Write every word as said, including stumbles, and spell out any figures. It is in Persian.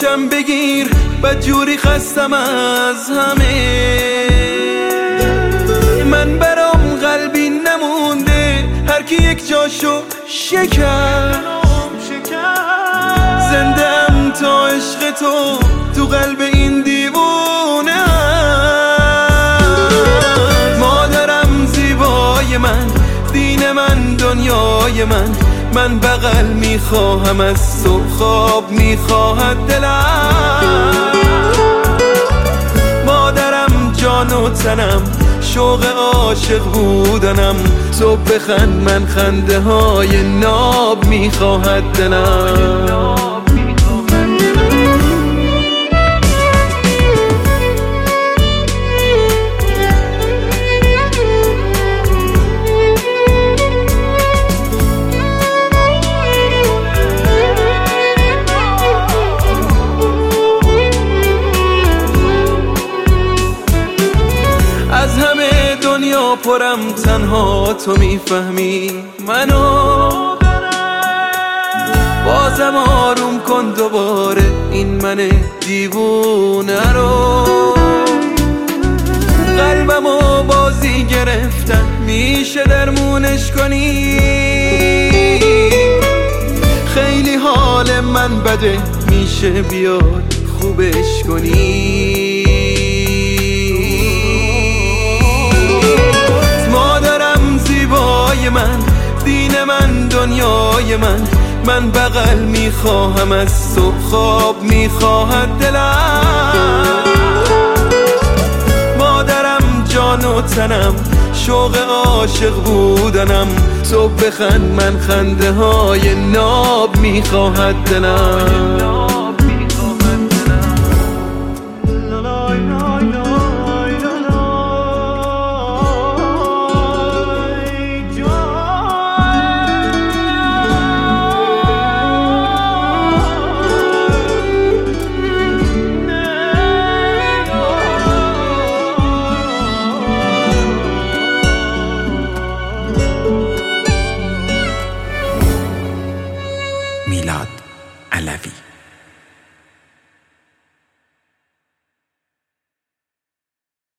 خوشم بگیر بدجوری خستم از همه. من برام قلبی نمونده هر کی یک جاشو شکر. زنده‌ام تا عشق تو تو قلب این دیوونه. مادرم زیبای من، دین من، دنیای من. من بغل میخواهم از تو، خواب میخواهد دلم. مادرم جان و تنم، شوق عاشق بودنم. تو بخند من خنده های ناب میخواهد دلم. از همه دنیا پرم تنها تو میفهمی منو. بازم آروم کن دوباره این من دیوونه رو. قلبمو بازی گرفتن، میشه درمونش کنی؟ خیلی حال من بده، میشه بیاد خوبش کنی؟ من دین من، دنیای من. من بغل میخواهم از تو، خواب میخواهد دلم. مادرم جان و تنم، شوق عاشق بودنم. تو بخند من خنده های ناب میخواهد دلم.